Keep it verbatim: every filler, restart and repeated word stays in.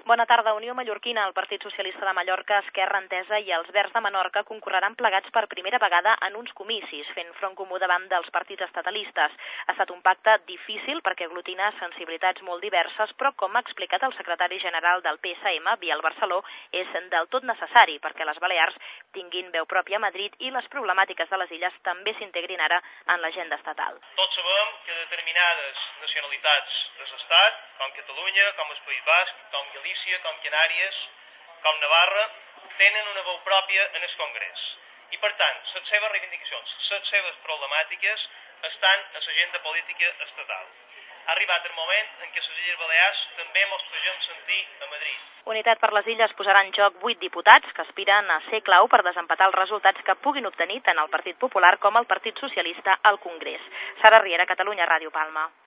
Bona tarda. Unió Mallorquina, el Partit Socialista de Mallorca, Esquerra Entesa i els Verds de Menorca concorreran plegats per primera vegada en uns comicis, fent front comú davant dels partits estatalistes. Ha estat un pacte difícil perquè aglutina sensibilitats molt diverses, però com ha explicat el secretari general del P S M, Biel Barceló, és del tot necessari perquè les Balears tinguin veu pròpia a Madrid i les problemàtiques de les illes també s'integrin ara en l'agenda estatal. Tots sabem que determinades nacionalitats de l'Estat, com Catalunya, com el País Basc, com Galícia, com Canàries, com Navarra, tenen una veu pròpia en el Congrés. I, per tant, les seves reivindicacions, les seves problemàtiques estan a l'agenda política estatal. Ha arribat el moment en què les Illes Balears també ens podem sentir a Madrid. Unitat per les Illes posarà en joc vuit diputats que aspiren a ser clau per desempatar els resultats que puguin obtenir tant el Partit Popular com el Partit Socialista al Congrés. Sara Riera, Catalunya Ràdio Palma.